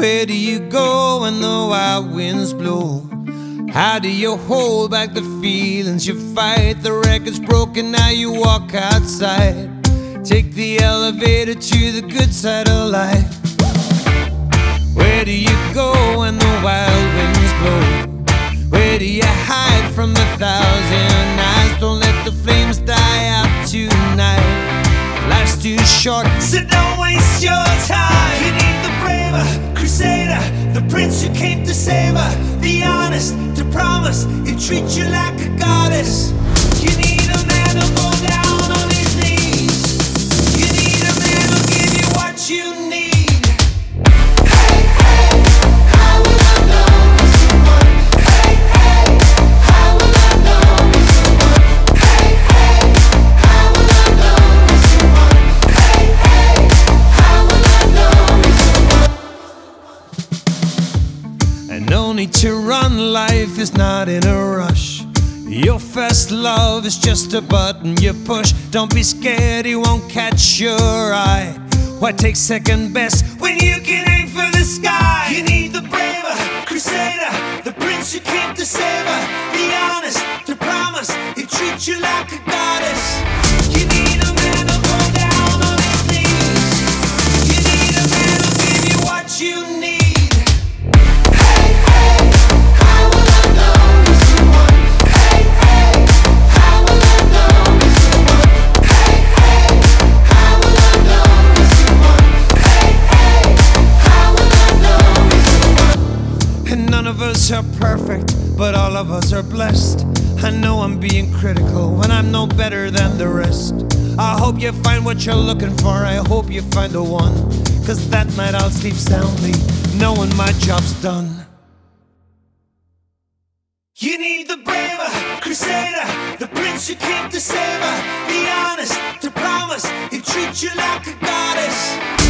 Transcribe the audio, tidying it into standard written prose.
Where do you go when the wild winds blow? How do you hold back the feelings you fight? The record's broken, now you walk outside. Take the elevator to the good side of life. Where do you go when the wild winds blow? Where do you hide from the thousand eyes? Don't let the flames die out tonight. Life's too short, so don't waste your time. You need the braver crusader, the prince who came to save her, the honest to promise he'll treat you like a goddess. You need a man who'll go down on his knees. You need a man who'll give you what you need. Hey, hey, how will I know it's the one? Hey, hey, how will I know it's the one? Hey, hey, how will I know it's the one? Hey, hey, how will I know it's the one? and no need to run. Life is not in a rush. Your first love is just a button you push. Don't be scared, he won't catch your eye. Why take second best when you can aim for the sky? You need the braver crusader, the prince who came to save her, the honest to promise he'll treat you like a goddess. You need a man who'll go down on his knees. You need a man who'll give you what you need. Hey, hey, how will I know it's the one? Hey, hey, how will I know it's the one? Hey, hey, how will I know it's the one? Hey, hey, how will I know it's the one? And none of us are perfect, but all of us are blessed. I know I'm being critical when I'm no better than the rest. I hope you find what you're looking for, I hope you find the one. Cause that night I'll sleep soundly, knowing my job's done. You need the braver crusader, the prince who came to save her, the honest to promise he'll treat you like a goddess.